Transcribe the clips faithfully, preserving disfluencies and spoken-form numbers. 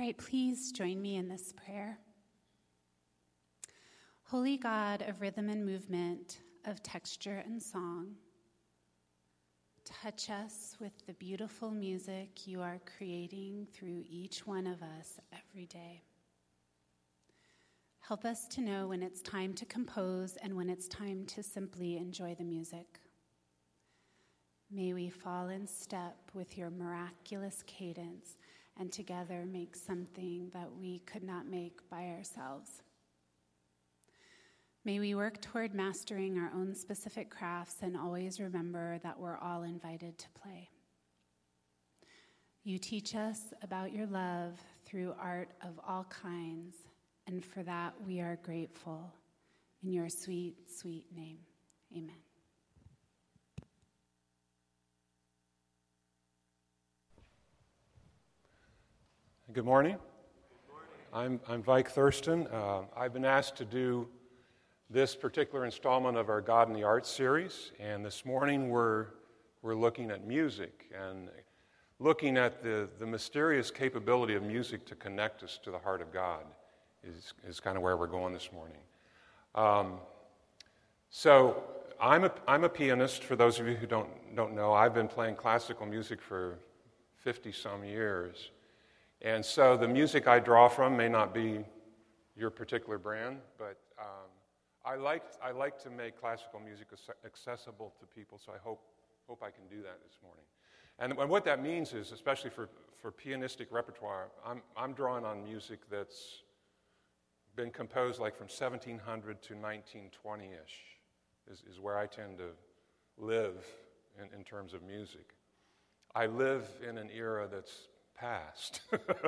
right, please join me in this prayer. Holy God of rhythm and movement, of texture and song, touch us with the beautiful music you are creating through each one of us every day. Help us to know when it's time to compose and when it's time to simply enjoy the music. May we fall in step with your miraculous cadence and together make something that we could not make by ourselves. May we work toward mastering our own specific crafts and always remember that we're all invited to play. You teach us about your love through art of all kinds, and for that we are grateful. In your sweet, sweet name, amen. Good morning. Good morning. I'm, I'm Vike Thurston. Uh, I've been asked to do this particular installment of our God in the Arts series, and this morning we're we're looking at music and looking at the, the mysterious capability of music to connect us to the heart of God is, is kind of where we're going this morning. Um, so I'm a, I'm a pianist, for those of you who don't, don't know. I've been playing classical music for fifty-some years. And so the music I draw from may not be your particular brand, but um, I like I like to make classical music accessible to people, so I hope hope I can do that this morning. And, and what that means is, especially for, for pianistic repertoire, I'm I'm drawing on music that's been composed like from seventeen hundred to nineteen twenty-ish is, is where I tend to live in, in terms of music. I live in an era that's past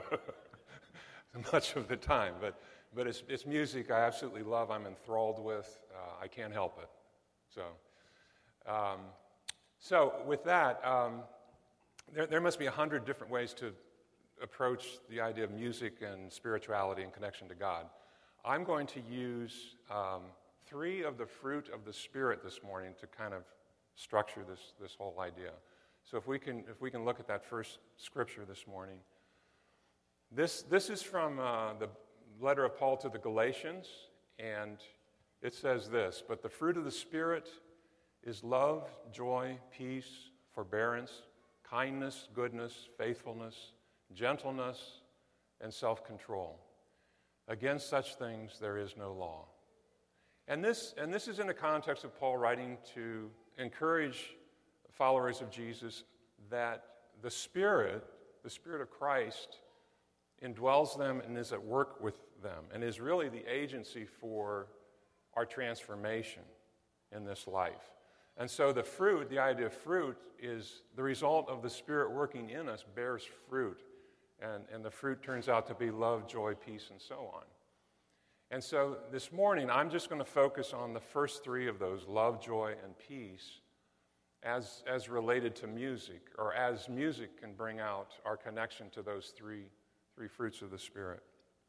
much of the time, but but it's it's music I absolutely love. I'm enthralled with. Uh, I can't help it. So, um, so with that, um, there there must be a hundred different ways to approach the idea of music and spirituality and connection to God. I'm going to use um, three of the fruit of the Spirit this morning to kind of structure this this whole idea. So if we can if we can look at that first scripture this morning. This this is from uh, the letter of Paul to the Galatians, and it says this: "But the fruit of the Spirit is love, joy, peace, forbearance, kindness, goodness, faithfulness, gentleness, and self-control. Against such things there is no law." And this and this is in the context of Paul writing to encourage followers of Jesus that the Spirit, the Spirit of Christ, indwells them and is at work with them and is really the agency for our transformation in this life. And so the fruit, the idea of fruit, is the result of the Spirit working in us bears fruit. And, and the fruit turns out to be love, joy, peace, and so on. And so this morning, I'm just going to focus on the first three of those, love, joy, and peace, as as related to music, or as music can bring out our connection to those three three fruits of the Spirit.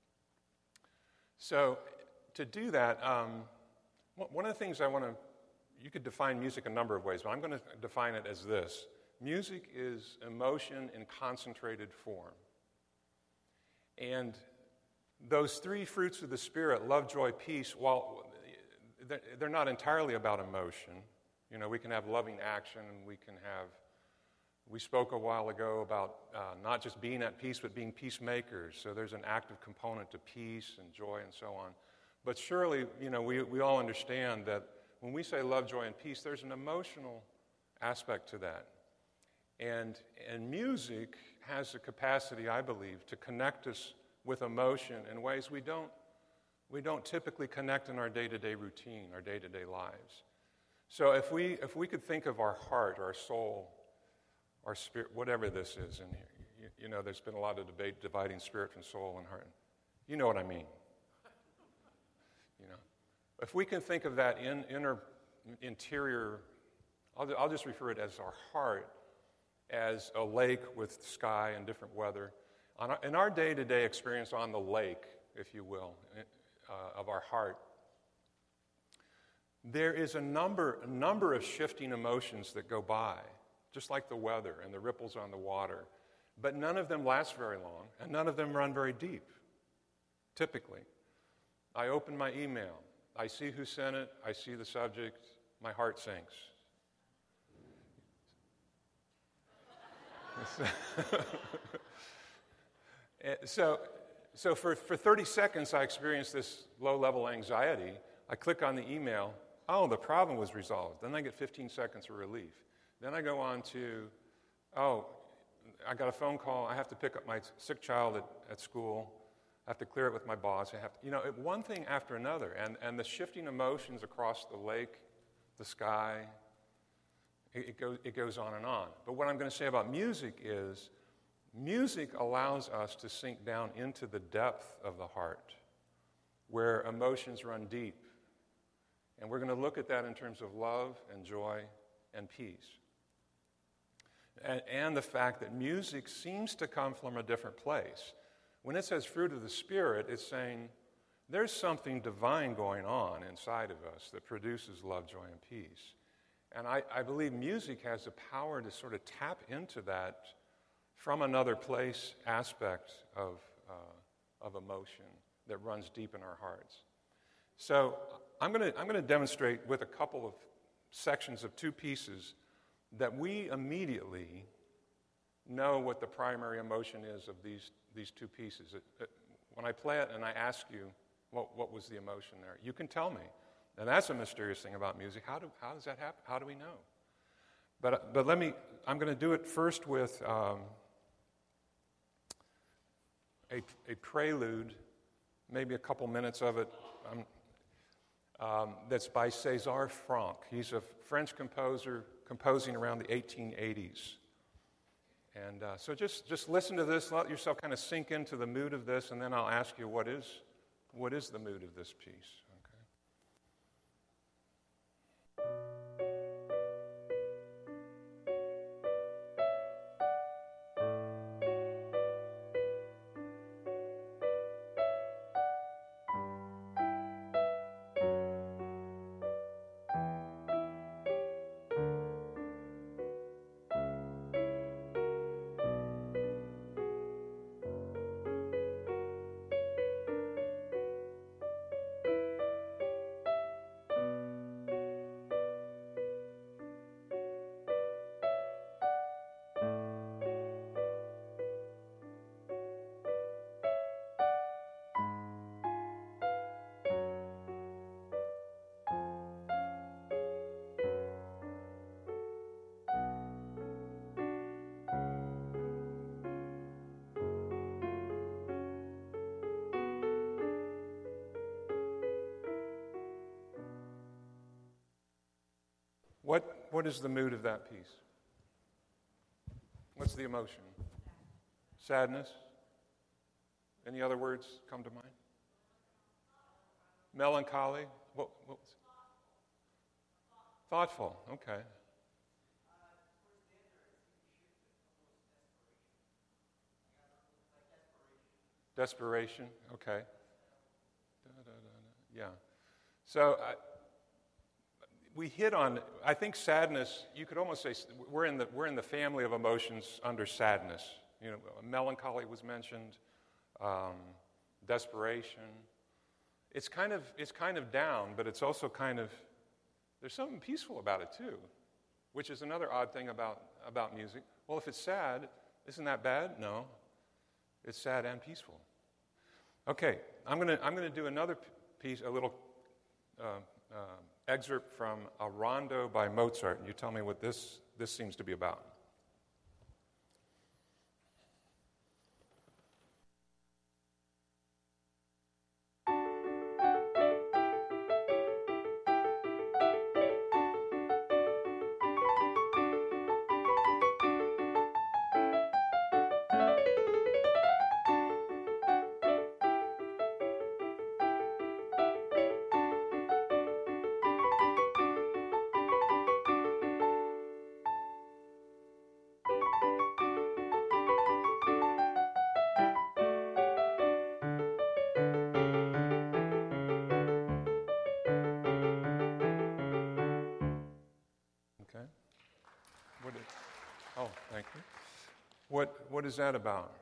So to do that, um, one of the things I want to, you could define music a number of ways, but I'm going to define it as this. Music is emotion in concentrated form. And those three fruits of the Spirit, love, joy, peace, while they're not entirely about emotion. You know, we can have loving action, and we can have, we spoke a while ago about uh, not just being at peace, but being peacemakers. So there's an active component to peace and joy and so on. But surely, you know, we, we all understand that when we say love, joy, and peace, there's an emotional aspect to that. And, and music has the capacity, I believe, to connect us with emotion in ways we don't, we don't typically connect in our day-to-day routine, our day-to-day lives. So if we if we could think of our heart, our soul, our spirit, whatever this is, and you, you know, there's been a lot of debate dividing spirit from soul and heart. You know what I mean. You know, if we can think of that in, inner interior, I'll, I'll just refer it as our heart, as a lake with sky and different weather. On our, in our day-to-day experience on the lake, if you will, uh, of our heart, there is a number, a number of shifting emotions that go by, just like the weather and the ripples on the water. but none of them last very long, and none of them run very deep, typically. I open my email. I see who sent it. I see the subject. My heart sinks. so so for, for thirty seconds, I experience this low-level anxiety. I click on the email. Oh, the problem was resolved. Then I get fifteen seconds of relief. Then I go on to, oh, I got a phone call. I have to pick up my sick child at, at school. I have to clear it with my boss. I have to, you know, one thing after another. And, and the shifting emotions across the lake, the sky, it, it, goes, it goes on and on. But what I'm going to say about music is music allows us to sink down into the depth of the heart where emotions run deep. And we're going to look at that in terms of love and joy and peace. And, and the fact that music seems to come from a different place. When it says fruit of the Spirit, it's saying there's something divine going on inside of us that produces love, joy, and peace. And I, I believe music has the power to sort of tap into that from another place aspect of, uh, of emotion that runs deep in our hearts. So I'm going to I'm going to demonstrate with a couple of sections of two pieces that we immediately know what the primary emotion is of these, these two pieces. It, it, when I play it and I ask you, what, what was the emotion there? You can tell me. And that's a mysterious thing about music. How, do, how does that happen? How do we know? But, but let me, I'm going to do it first with um, a, a prelude, maybe a couple minutes of it, um, um, that's by César Franck. He's a French composer composing around the eighteen eighties. And uh, so just, just listen to this, let yourself kind of sink into the mood of this, and then I'll ask you what is, what is the mood of this piece. What, what is the mood of that piece? What's the emotion? Sadness? Any other words come to mind? Melancholy? What, what was it? Thoughtful, okay. Desperation, okay. Da, da, da, da. Yeah. So I, we hit on, I think sadness, you could almost say we're in the we're in the family of emotions under sadness. You know, melancholy was mentioned, um, desperation. It's kind of it's kind of down, but it's also kind of, there's something peaceful about it too, which is another odd thing about, about music. Well, if it's sad, isn't that bad? No. It's sad and peaceful. Okay, I'm gonna I'm gonna do another piece, a little uh, uh, excerpt from a rondo by Mozart, and you tell me what this this seems to be about. Oh, thank you. What, what is that about?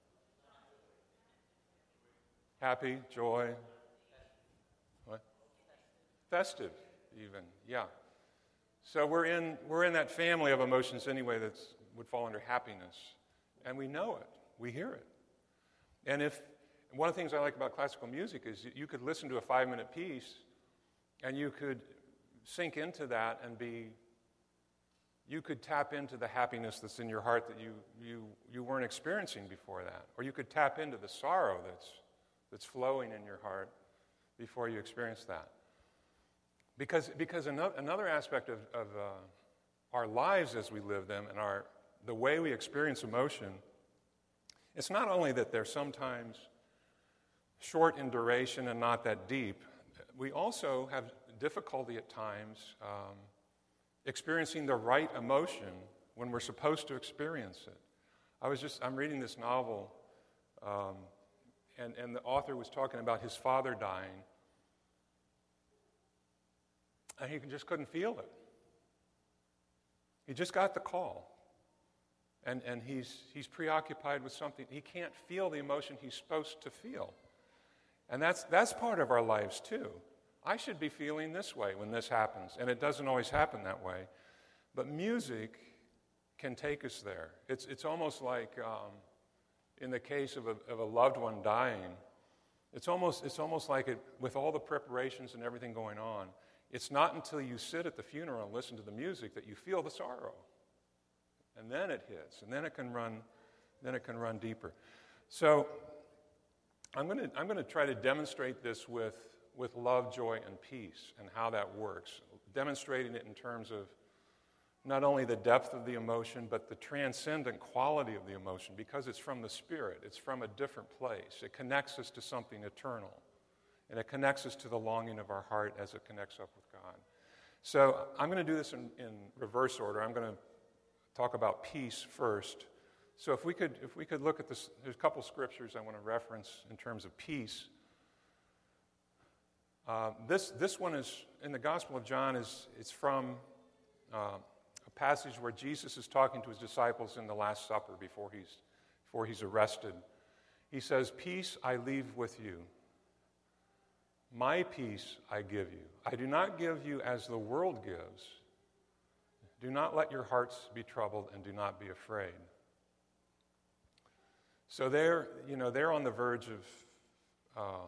Happy, joy, what? Festive, even, yeah. So we're in we're in that family of emotions anyway that would fall under happiness, and we know it, we hear it. And if one of the things I like about classical music is you could listen to a five-minute piece, and you could sink into that and be. You could tap into the happiness that's in your heart that you you you weren't experiencing before that, or you could tap into the sorrow that's that's flowing in your heart before you experience that. Because because another, another aspect of, of uh, our lives as we live them and our the way we experience emotion, it's not only that they're sometimes short in duration and not that deep, we also have difficulty at times um, experiencing the right emotion when we're supposed to experience it. I was just, I'm reading this novel, um, and, and the author was talking about his father dying, and he just couldn't feel it. He just got the call, and, and he's, he's preoccupied with something. He can't feel the emotion he's supposed to feel. And that's, that's part of our lives too. I should be feeling this way when this happens, and it doesn't always happen that way. But music can take us there. It's, it's almost like um, in the case of a, of a loved one dying, it's almost, it's almost like it, with all the preparations and everything going on, it's not until you sit at the funeral and listen to the music that you feel the sorrow. And then it hits, and then it can run, then it can run deeper. So I'm going to I'm going to try to demonstrate this with with love, joy, and peace, and how that works, demonstrating it in terms of not only the depth of the emotion, but the transcendent quality of the emotion, because it's from the Spirit. It's from a different place. It connects us to something eternal, and it connects us to the longing of our heart as it connects up with God. So I'm going to do this in, in reverse order. I'm going to talk about peace first. So if we could, if we could look at this, there's a couple scriptures I want to reference in terms of peace. Uh, this this one is in the Gospel of John. is It's from uh, a passage where Jesus is talking to his disciples in the Last Supper before he's before he's arrested. He says, "Peace I leave with you. My peace I give you. I do not give you as the world gives. Do not let your hearts be troubled, and do not be afraid." So they're you know they're on the verge of. Um,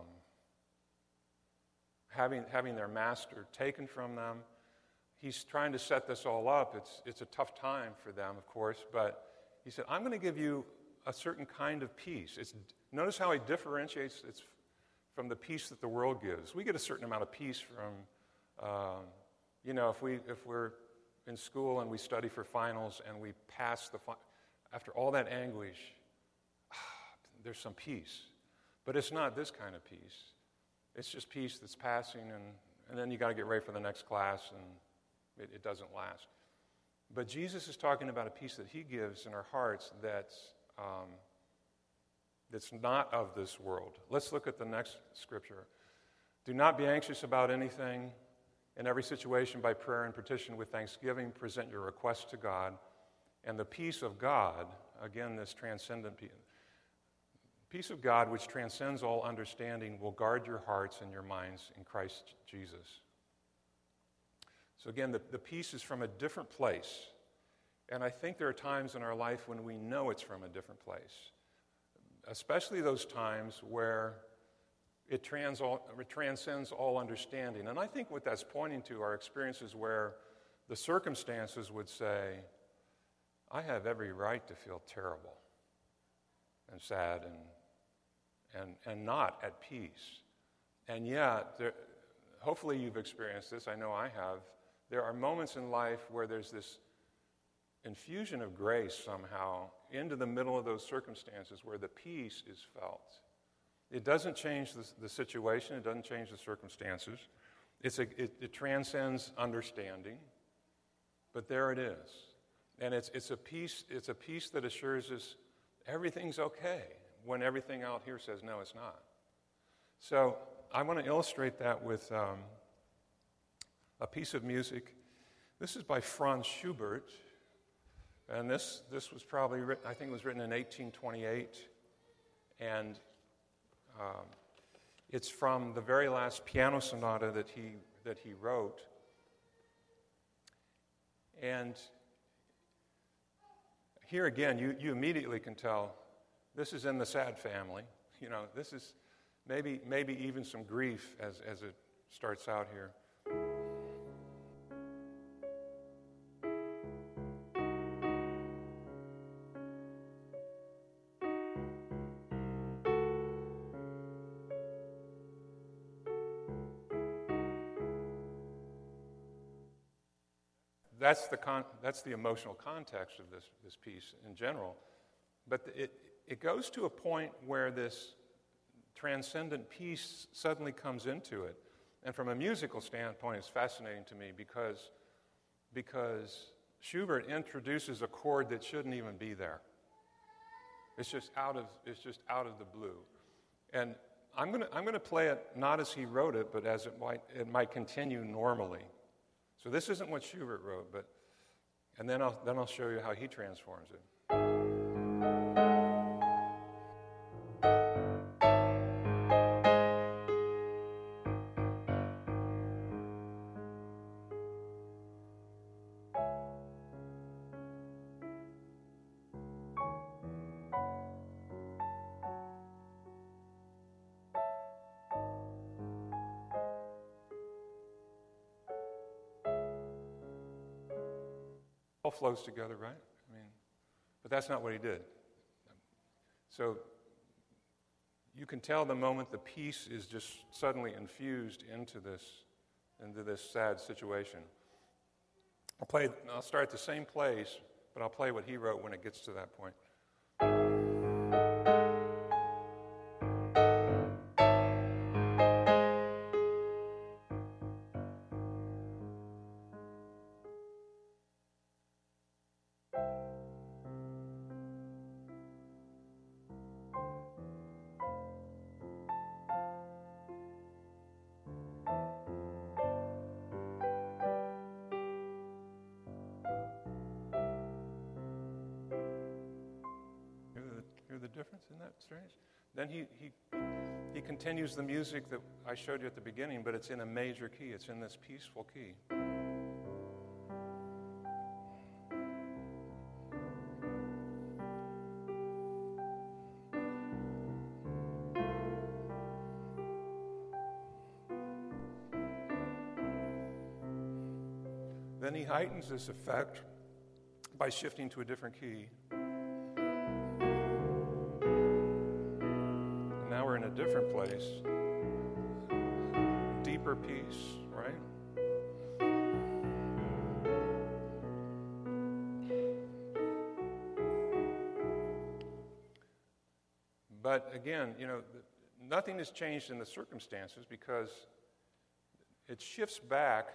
Having, having their master taken from them. He's trying to set this all up. It's, it's a tough time for them, of course, but he said, I'm going to give you a certain kind of peace. It's, notice how he differentiates it from the peace that the world gives. We get a certain amount of peace from, um, you know, if, we, if we're in school and we study for finals and we pass the, fi- after all that anguish, ah, there's some peace. But it's not this kind of peace. It's just peace that's passing, and, and then you got to get ready for the next class, and it, it doesn't last. But Jesus is talking about a peace that he gives in our hearts that's, um, that's not of this world. Let's look at the next scripture. Do not be anxious about anything. In every situation, by prayer and petition with thanksgiving, present your requests to God, and the peace of God, again, this transcendent peace, peace of God, which transcends all understanding, will guard your hearts and your minds in Christ Jesus. So again, the, the peace is from a different place. And I think there are times in our life when we know it's from a different place, especially those times where it, trans all, it transcends all understanding. And I think what that's pointing to are experiences where the circumstances would say, I have every right to feel terrible and sad and and and not at peace. And yet, there, hopefully you've experienced this, I know I have, there are moments in life where there's this infusion of grace somehow into the middle of those circumstances where the peace is felt. It doesn't change the, the situation, it doesn't change the circumstances. It's a, it, it transcends understanding, but there it is. And it's it's a peace, it's a peace that assures us everything's okay, when everything out here says, no, it's not. So I want to illustrate that with um, a piece of music. This is by Franz Schubert. And this, this was probably written, I think it was written in eighteen twenty-eight. And um, it's from the very last piano sonata that he, that he wrote. And here again, you, you immediately can tell this is in the sad family. You know, this is maybe, maybe even some grief as, as it starts out here. That's the, con- that's the emotional context of this, this piece in general. But it, it goes to a point where this transcendent piece suddenly comes into it. And from a musical standpoint, it's fascinating to me because, because Schubert introduces a chord that shouldn't even be there. It's just out of, it's just out of the blue. And I'm going to I'm gonna play it not as he wrote it, but as it might, it might continue normally. So this isn't what Schubert wrote, but and then I'll then I'll show you how he transforms it. All flows together, right? I mean, but that's not what he did. So you can tell the moment the piece is just suddenly infused into this, into this sad situation. I'll play. I'll start at the same place, but I'll play what he wrote when it gets to that point. The difference? Isn't that strange? Then he, he he continues the music that I showed you at the beginning, but it's in a major key. It's in this peaceful key. Then he heightens this effect by shifting to a different key. Now we're in a different place. Deeper peace, right? But again, you know, nothing has changed in the circumstances because it shifts back.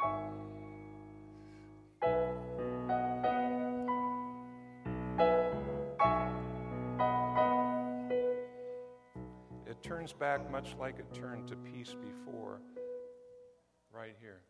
Turns back much like it turned to peace before, right here.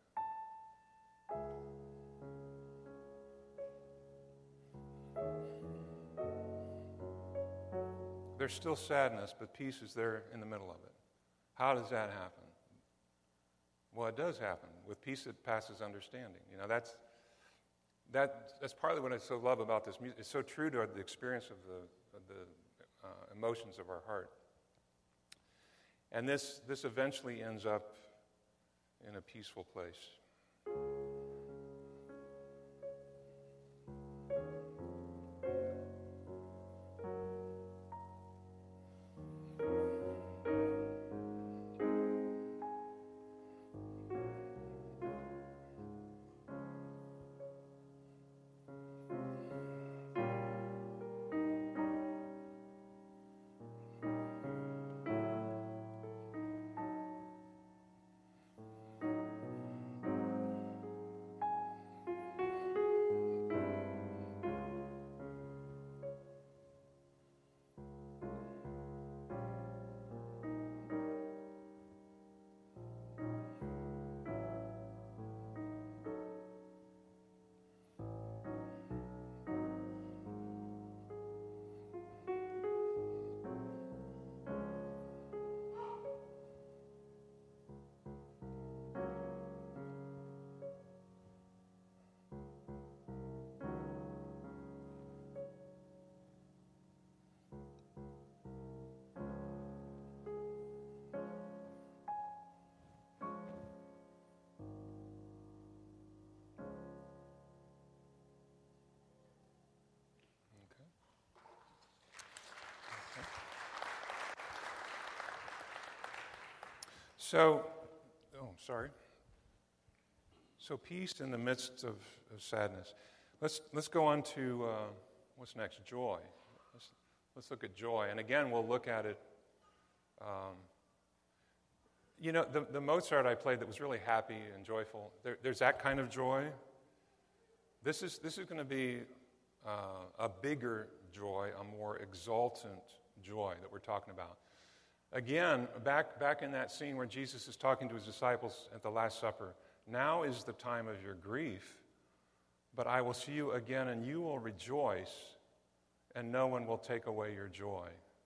There's still sadness, but peace is there in the middle of it. How does that happen? Well, it does happen. With peace that passes understanding. You know, that's that. That's partly what I so love about this music. It's so true to the experience of the, of the uh, emotions of our heart. And this, this eventually ends up in a peaceful place. So, oh, sorry. So peace in the midst of, of sadness. Let's let's go on to uh, what's next? Joy. Let's let's look at joy, and again we'll look at it. Um, you know, the the Mozart I played that was really happy and joyful. There, there's that kind of joy. This is this is going to be uh, a bigger joy, a more exultant joy that we're talking about. Again, back back in that scene where Jesus is talking to his disciples at the Last Supper, now is the time of your grief, but I will see you again and you will rejoice, and no one will take away your joy.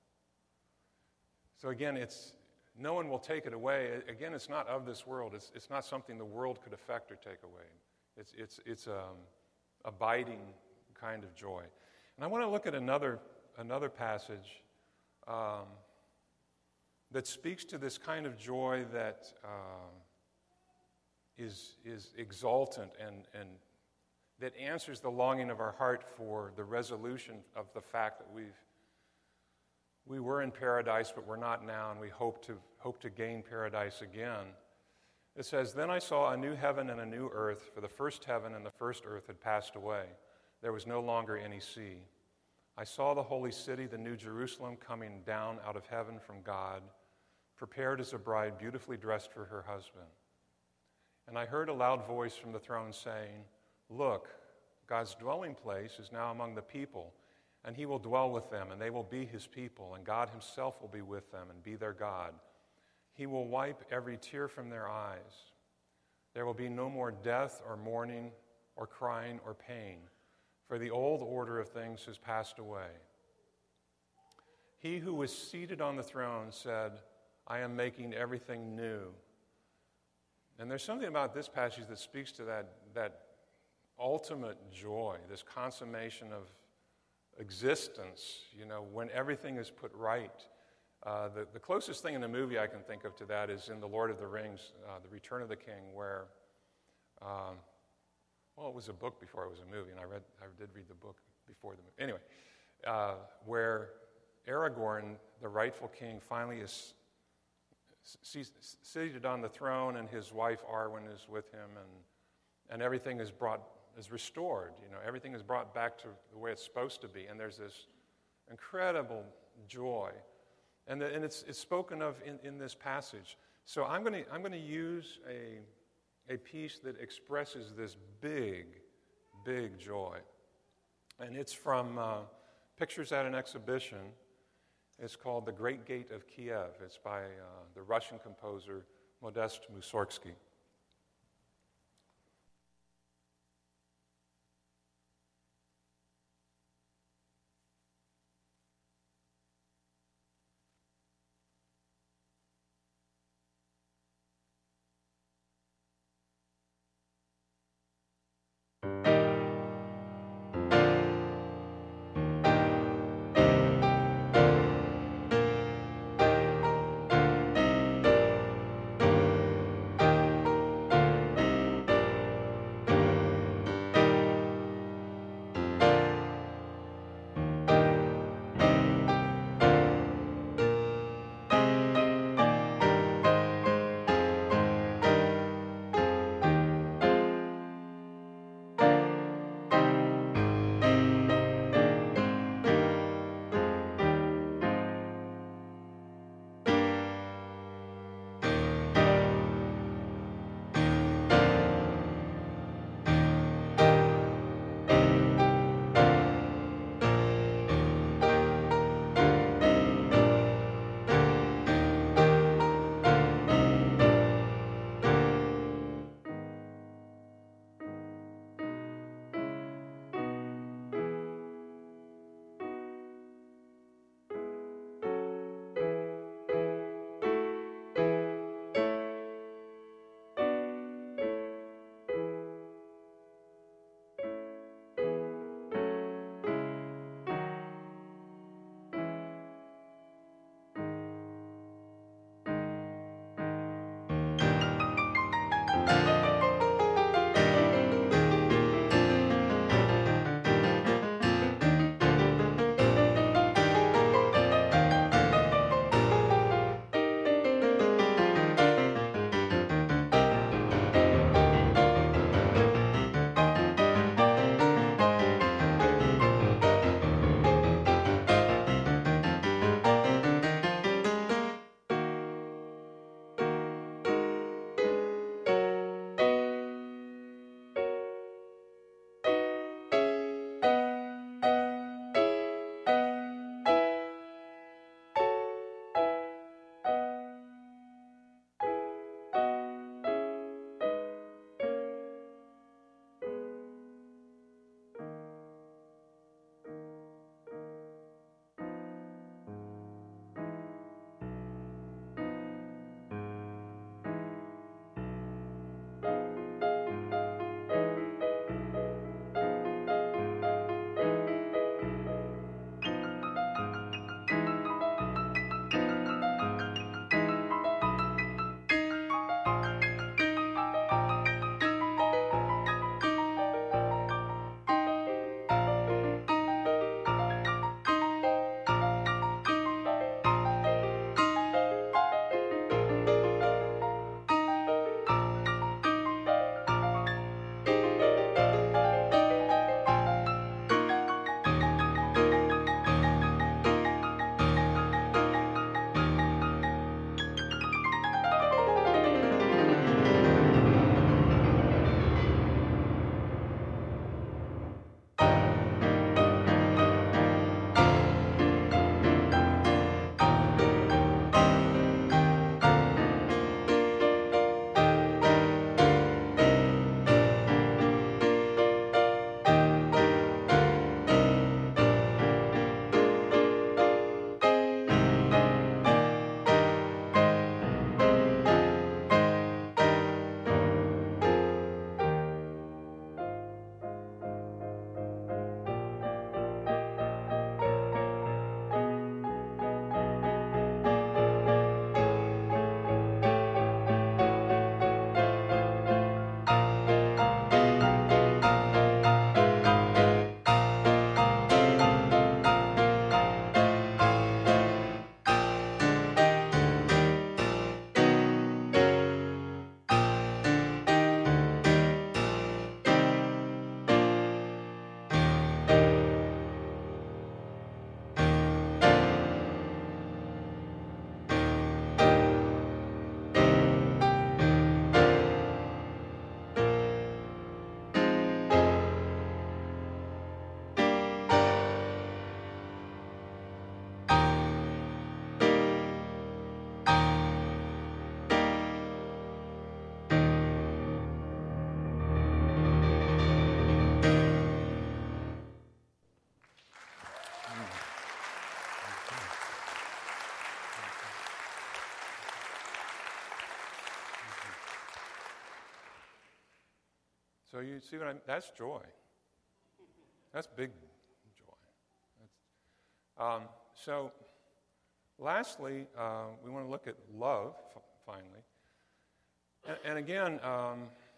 So again, it's no one will take it away. Again, it's not of this world. It's it's not something the world could affect or take away. It's it's it's a um, abiding kind of joy. And I want to look at another another passage um, that speaks to this kind of joy that uh, is is exultant and and that answers the longing of our heart for the resolution of the fact that we've we were in paradise, but we're not now, and we hope to hope to gain paradise again. It says, "Then I saw a new heaven and a new earth, for the first heaven and the first earth had passed away. There was no longer any sea. I saw the holy city, the new Jerusalem, coming down out of heaven from God, prepared as a bride beautifully dressed for her husband. And I heard a loud voice from the throne saying, 'Look, God's dwelling place is now among the people, and he will dwell with them, and they will be his people, and God himself will be with them and be their God. He will wipe every tear from their eyes. There will be no more death or mourning or crying or pain, for the old order of things has passed away.' He who was seated on the throne said, 'I am making everything new.'" And there's something about this passage that speaks to that, that ultimate joy, this consummation of existence, you know, when everything is put right. Uh, the, the closest thing in the movie I can think of to that is in The Lord of the Rings, uh, The Return of the King, where, um, well, it was a book before it was a movie, and I read, I did read the book before the movie. Anyway, uh, where Aragorn, the rightful king, finally is seated on the throne, and his wife Arwen is with him, and and everything is brought is restored. You know, everything is brought back to the way it's supposed to be, and there's this incredible joy, and the, and it's it's spoken of in, in this passage. So I'm going to I'm going to use a a piece that expresses this big, big joy, and it's from uh, Pictures at an Exhibition. It's called The Great Gate of Kiev. It's by uh, the Russian composer Modest Mussorgsky. So you see what I mean? That's joy. That's big joy. That's, um, so lastly, uh, we want to look at love, f- finally. And, and again, um,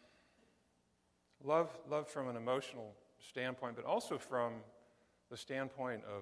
love, love from an emotional standpoint, but also from the standpoint of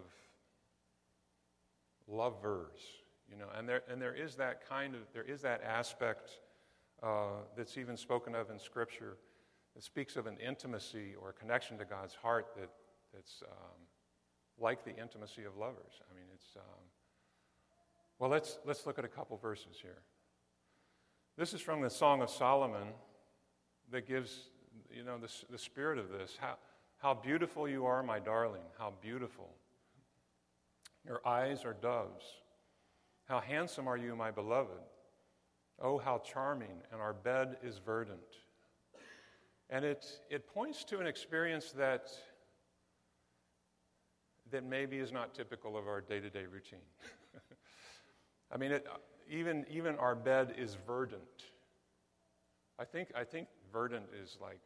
lovers, you know. And there, and there is that kind of, there is that aspect uh, that's even spoken of in Scripture that speaks of an intimacy or a connection to God's heart that that's um, like the intimacy of lovers. I mean, it's um, well. Let's let's look at a couple verses here. This is from the Song of Solomon that gives, you know, the the spirit of this. How how beautiful you are, my darling. How beautiful. Your eyes are doves. How handsome are you, my beloved. Oh, how charming, and our bed is verdant. And it, it points to an experience that, that maybe is not typical of our day-to-day routine. I mean, it, even, even our bed is verdant. I think, I think verdant is like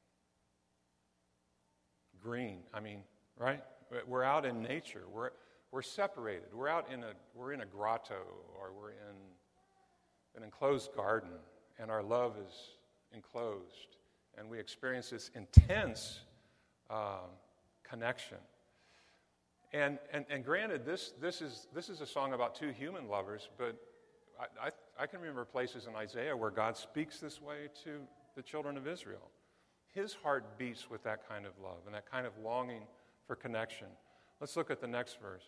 green. I mean, right? We're out in nature. We're, we're separated. We're out in a, we're in a grotto, or we're in an enclosed garden, and our love is enclosed. And we experience this intense um, connection. And, and and granted, this this is this is a song about two human lovers, but I, I, I can remember places in Isaiah where God speaks this way to the children of Israel. His heart beats with that kind of love and that kind of longing for connection. Let's look at the next verse.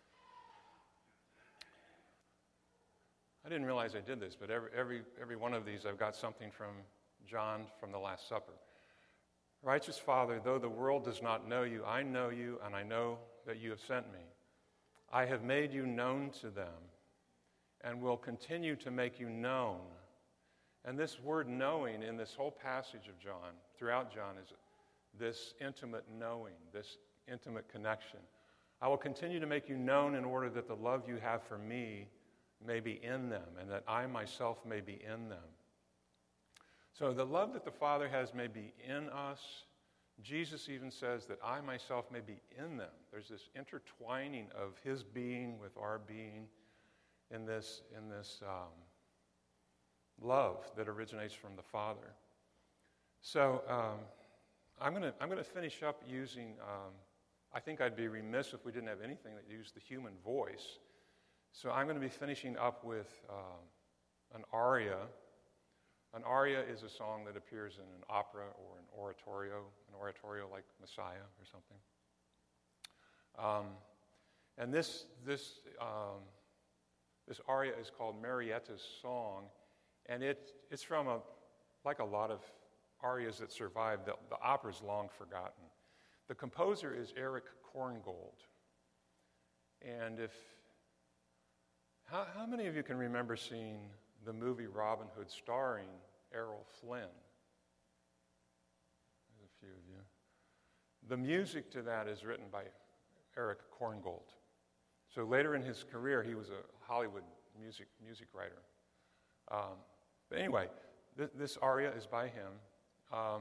I didn't realize I did this, but every every every one of these I've got something from John from the Last Supper. Righteous Father, though the world does not know you, I know you, and I know that you have sent me. I have made you known to them, and will continue to make you known. And this word knowing in this whole passage of John, throughout John, is this intimate knowing, this intimate connection. I will continue to make you known in order that the love you have for me may be in them, and that I myself may be in them. So the love that the Father has may be in us. Jesus even says that I myself may be in them. There's this intertwining of his being with our being in this, in this um, love that originates from the Father. So um, I'm going to I'm going to finish up using, um, I think I'd be remiss if we didn't have anything that used the human voice. So I'm going to be finishing up with um, an aria. An aria is a song that appears in an opera or an oratorio, an oratorio like Messiah or something. Um, and this this um, this aria is called Marietta's Song, and it it's from a like a lot of arias that survive. The, the opera's long forgotten. The composer is Erich Korngold, and if how how many of you can remember seeing the movie Robin Hood starring Errol Flynn? There's a few of you. The music to that is written by Erich Korngold. So later in his career, he was a Hollywood music music writer. Um, but anyway, th- this aria is by him. Um,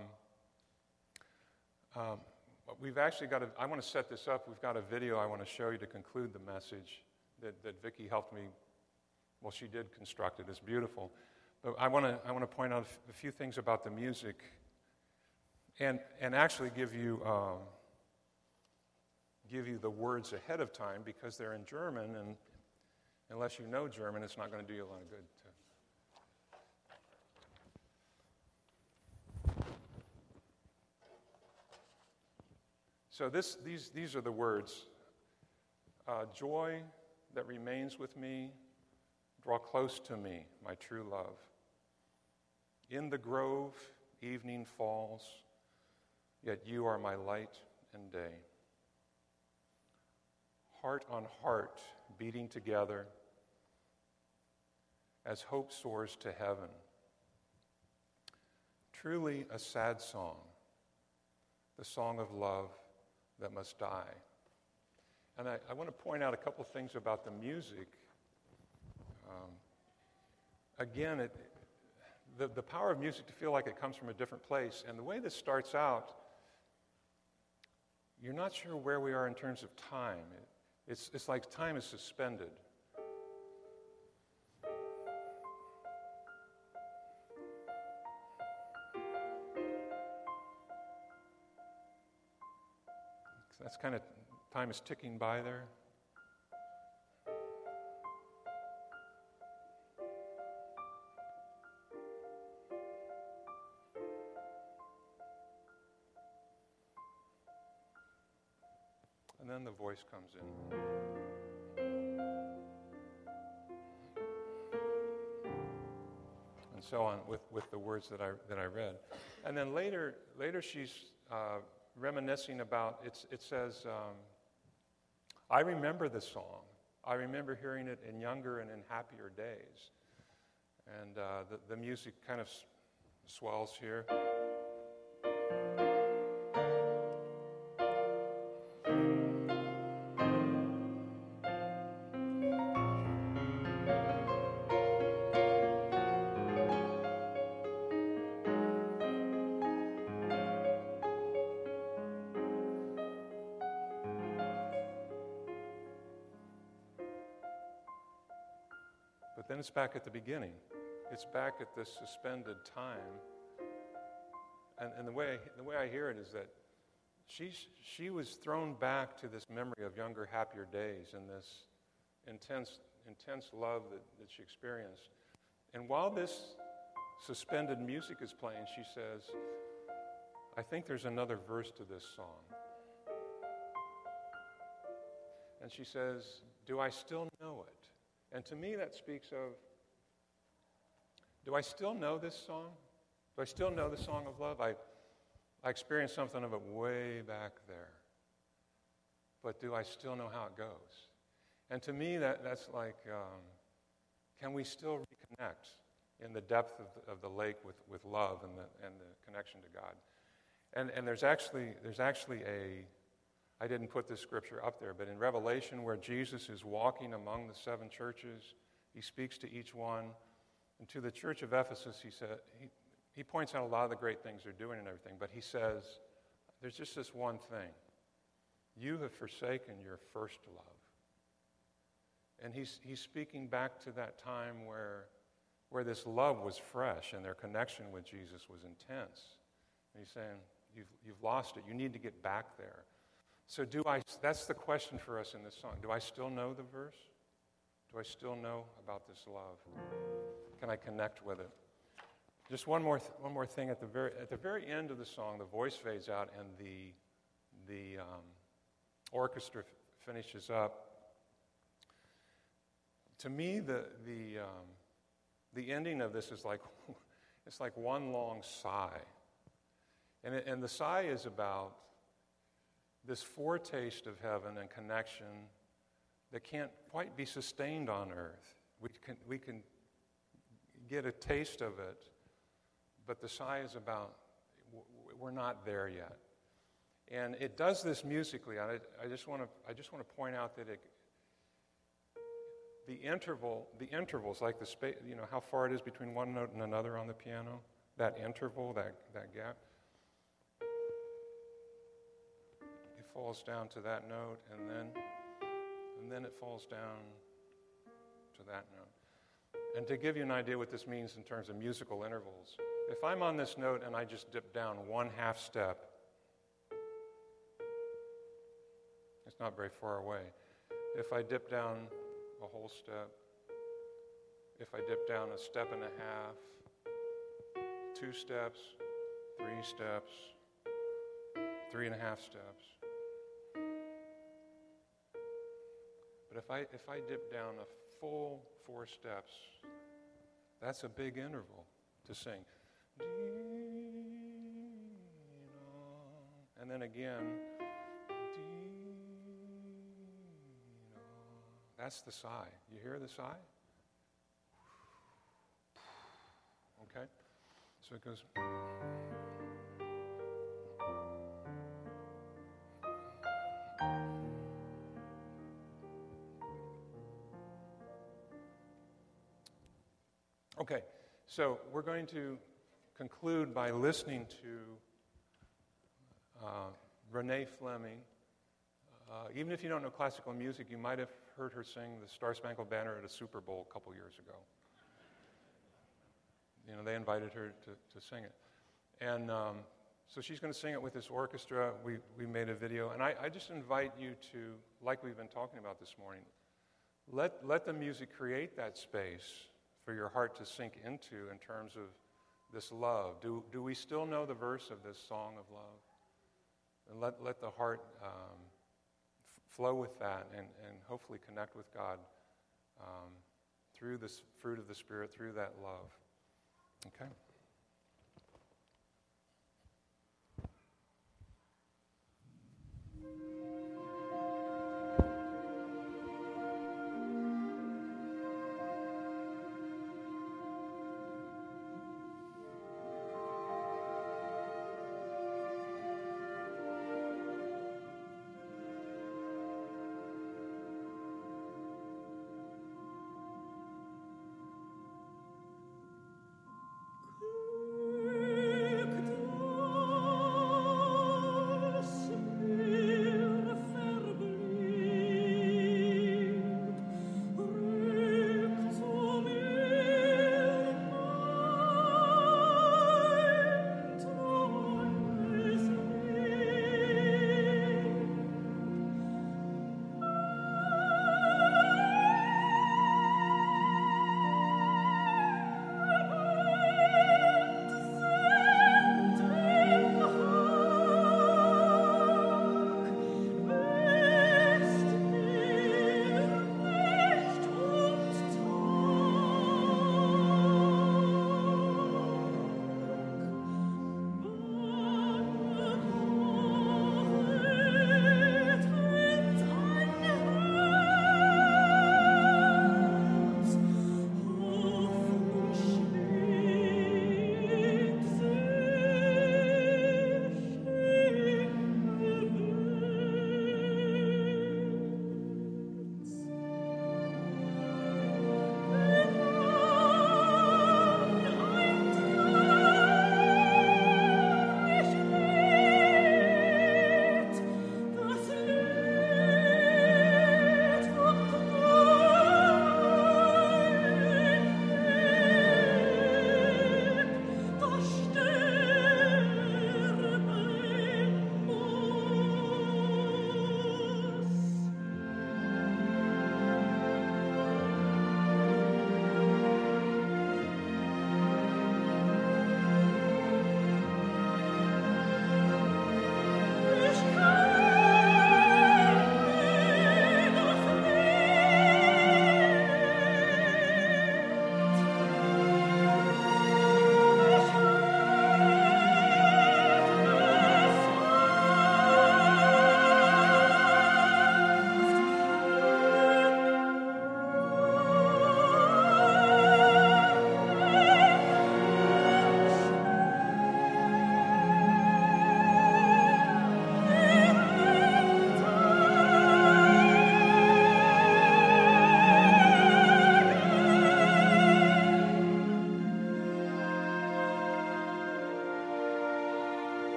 um, we've actually got a, I want to set this up. We've got a video I want to show you to conclude the message that, that Vicki helped me. Well, she did construct it. It's beautiful. But I want to I want to point out a few things about the music, and and actually give you um, give you the words ahead of time because they're in German, and unless you know German, it's not going to do you a lot of good. To... So this these these are the words: uh, joy that remains with me. Draw close to me, my true love. In the grove, evening falls, yet you are my light and day. Heart on heart, beating together, as hope soars to heaven. Truly a sad song, the song of love that must die. And I, I want to point out a couple things about the music. Um, again, it, the, the power of music to feel like it comes from a different place. And the way this starts out, you're not sure where we are in terms of time. It, it's, it's like time is suspended. That's kind of, time is ticking by there. And then the voice comes in. And so on with, with the words that I that I read. And then later later she's uh, reminiscing about, it's, it says, um, I remember this song. I remember hearing it in younger and in happier days. And uh, the, the music kind of s- swells here. But then it's back at the beginning. It's back at this suspended time. And, and the way the way I hear it is that she's, she was thrown back to this memory of younger, happier days and this intense intense love that, that she experienced. And while this suspended music is playing, she says, I think there's another verse to this song. And she says, do I still know it? And to me, that speaks of, do I still know this song? Do I still know the song of love? I, I experienced something of it way back there. But do I still know how it goes? And to me, that, that's like, um, can we still reconnect in the depth of the, of the lake with, with love and the, and the connection to God? And, and there's actually there's actually a, I didn't put this scripture up there, but in Revelation where Jesus is walking among the seven churches, he speaks to each one. And to the church of Ephesus, he said he, he points out a lot of the great things they're doing and everything, but he says, there's just this one thing. You have forsaken your first love. And he's he's speaking back to that time where, where this love was fresh and their connection with Jesus was intense. And he's saying, you've, you've lost it. You need to get back there. So do I, that's the question for us in this song. Do I still know the verse? Do I still know about this love? Can I connect with it? Just one more th- one more thing. At the very at the very end of the song, the voice fades out and the the um, orchestra f- finishes up. To me, the the um, the ending of this is like it's like one long sigh, and it, and the sigh is about this foretaste of heaven and connection that can't quite be sustained on earth. We can we can get a taste of it, but the sigh is about we're not there yet. And it does this musically. I, I just want to I just want to point out that it, the interval the intervals like the space, you know, how far it is between one note and another on the piano, that interval, that that gap. Falls down to that note, and then and then it falls down to that note. And to give you an idea what this means in terms of musical intervals, if I'm on this note and I just dip down one half step, it's not very far away. If I dip down a whole step, if I dip down a step and a half, two steps, three steps, three and a half steps. But if I if I dip down a full four steps, that's a big interval to sing. And then again, that's the sigh. You hear the sigh? Okay? So it goes. Okay, So we're going to conclude by listening to uh, Renee Fleming. Uh, even if you don't know classical music, you might have heard her sing the Star Spangled Banner at a Super Bowl a couple years ago. You know, they invited her to, to sing it. And um, so she's going to sing it with this orchestra. We, we made a video. And I, I just invite you to, like we've been talking about this morning, let, let the music create that space for your heart to sink into in terms of this love. Do, do we still know the verse of this song of love? And let, let the heart um, f- flow with that and, and hopefully connect with God um, through this fruit of the Spirit, through that love. Okay? Spira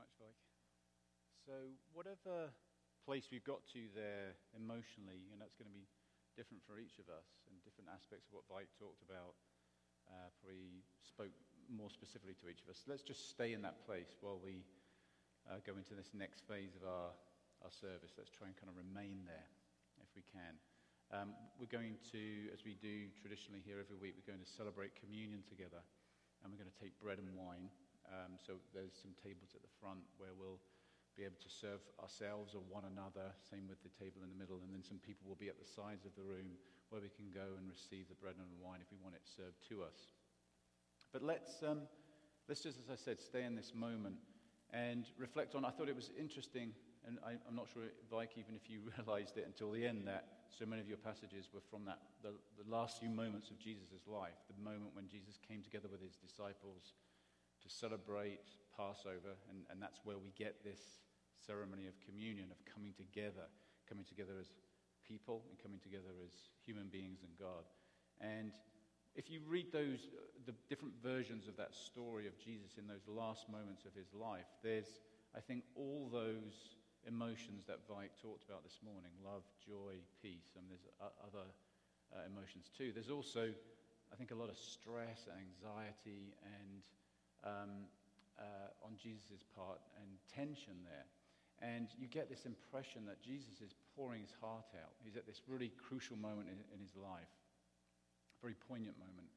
much, Mike. So whatever place we've got to there emotionally, and that's going to be different for each of us, and different aspects of what Mike talked about, uh, probably spoke more specifically to each of us. Let's just stay in that place while we uh, go into this next phase of our, our service. Let's try and kind of remain there, if we can. Um, we're going to, as we do traditionally here every week, we're going to celebrate communion together, and we're going to take bread and wine. Um, so there's some tables at the front where we'll be able to serve ourselves or one another, same with the table in the middle, and then some people will be at the sides of the room where we can go and receive the bread and wine if we want it served to us. But let's, um, let's just, as I said, stay in this moment and reflect on, I thought it was interesting, and I, I'm not sure, Vike, even if you realized it until the end, that so many of your passages were from that the, the last few moments of Jesus' life, the moment when Jesus came together with his disciples to celebrate Passover, and, and that's where we get this ceremony of communion, of coming together, coming together as people and coming together as human beings and God. And if you read those, the different versions of that story of Jesus in those last moments of his life, there's, I think, all those emotions that Vike talked about this morning, love, joy, peace, and there's other uh, emotions too. There's also, I think, a lot of stress and anxiety and um, uh, on Jesus' part and tension there. And you get this impression that Jesus is pouring his heart out. He's at this really crucial moment in, in his life, a very poignant moment.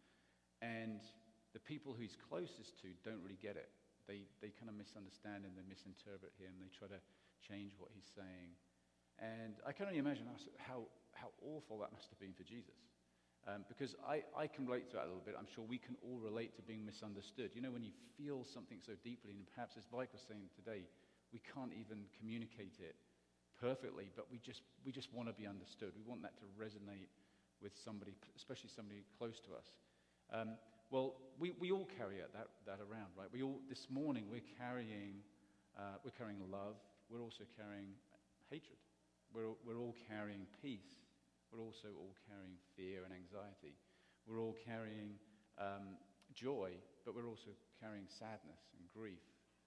And the people who he's closest to don't really get it. They they kind of misunderstand him, they misinterpret him, they try to change what he's saying. And I can only imagine how, how awful that must have been for Jesus. Um, because I, I can relate to that a little bit. I'm sure we can all relate to being misunderstood. You know, when you feel something so deeply, and perhaps as Mike was saying today, we can't even communicate it perfectly, but we just we just want to be understood. We want that to resonate with somebody, especially somebody close to us. Um, well, we, we all carry that that around, right? We all this morning we're carrying uh, we're carrying love. We're also carrying hatred. We're we're all carrying peace. We're also all carrying fear and anxiety. We're all carrying um, joy, but we're also carrying sadness and grief.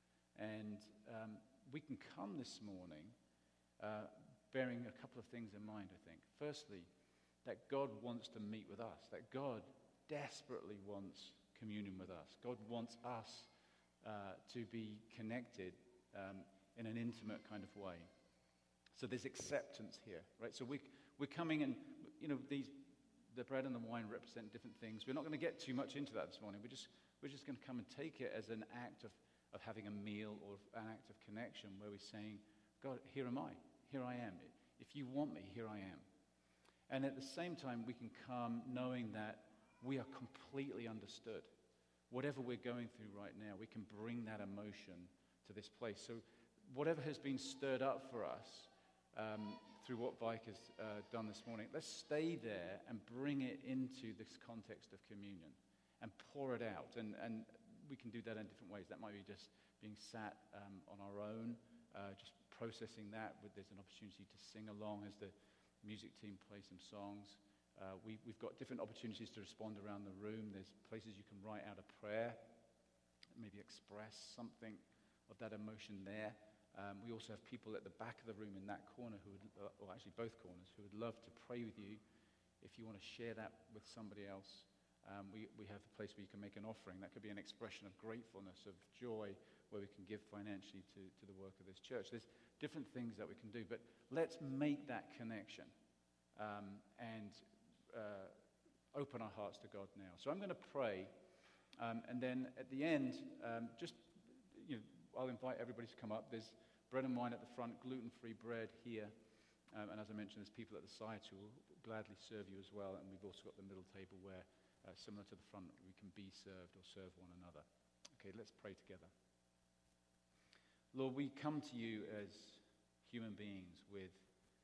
And um, we can come this morning uh, bearing a couple of things in mind, I think. Firstly, that God wants to meet with us, that God desperately wants communion with us. God wants us uh, to be connected um, in an intimate kind of way. So there's acceptance here, right? So we, we're coming and, you know, these, the bread and the wine represent different things. We're not going to get too much into that this morning. We're just, we're just going to come and take it as an act of, of having a meal or an act of connection where we're saying, God, here am I. Here I am. If you want me, here I am. And at the same time, we can come knowing that we are completely understood. Whatever we're going through right now, we can bring that emotion to this place. So whatever has been stirred up for us um, through what Vike has uh, done this morning, let's stay there and bring it into this context of communion and pour it out. And, and we can do that in different ways. That might be just being sat um, on our own, uh, just processing that. There's an opportunity to sing along as the music team plays some songs. Uh, we, we've got different opportunities to respond around the room. There's places you can write out a prayer, maybe express something of that emotion there. Um, we also have people at the back of the room in that corner who would, uh, or actually both corners, who would love to pray with you. If you want to share that with somebody else, um, we, we have a place where you can make an offering. That could be an expression of gratefulness, of joy, where we can give financially to, to the work of this church. There's different things that we can do, but let's make that connection um, and uh, open our hearts to God now. So I'm going to pray, um, and then at the end, um, just, you know, I'll invite everybody to come up. There's bread and wine at the front, gluten-free bread here. Um, and as I mentioned, there's people at the sides who will gladly serve you as well. And we've also got the middle table where, uh, similar to the front, we can be served or serve one another. Okay, let's pray together. Lord, we come to you as human beings with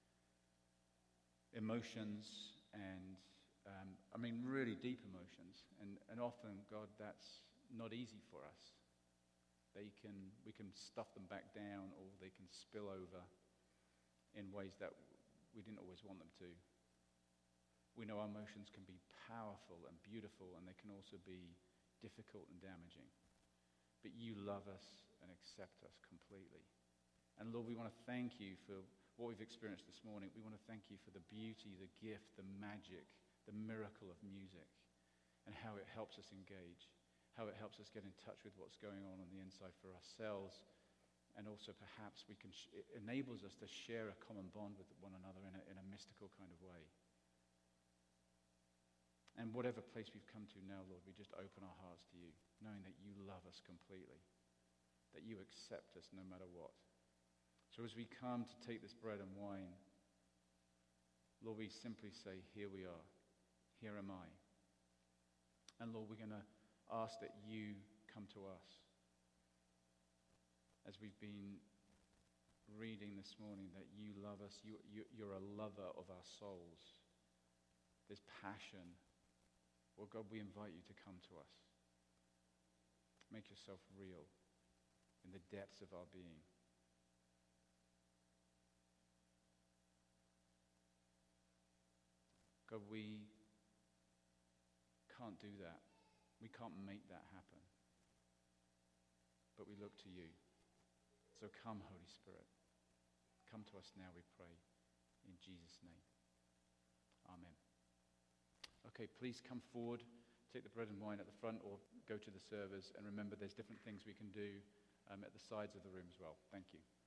emotions and, um, I mean, really deep emotions. And, and often, God, that's not easy for us. They can, we can stuff them back down, or they can spill over in ways that we didn't always want them to. We know our emotions can be powerful and beautiful, and they can also be difficult and damaging. But you love us and accept us completely. And Lord, we want to thank you for what we've experienced this morning. We want to thank you for the beauty, the gift, the magic, the miracle of music, and how it helps us engage, how it helps us get in touch with what's going on on the inside for ourselves, and also perhaps we can sh- it enables us to share a common bond with one another in a, in a mystical kind of way. And whatever place we've come to now, Lord, we just open our hearts to you, knowing that you love us completely, that you accept us no matter what. So as we come to take this bread and wine, Lord, we simply say, here we are, here am I. And Lord, we're going to ask that you come to us. As we've been reading this morning, that you love us, you, you, you're a lover of our souls. There's passion. Well, God, we invite you to come to us. Make yourself real in the depths of our being. God, we can't do that. We can't make that happen. But we look to you. So come, Holy Spirit. Come to us now, we pray. In Jesus' name. Amen. Okay, please come forward, take the bread and wine at the front, or go to the servers. And remember, there's different things we can do um, at the sides of the room as well. Thank you.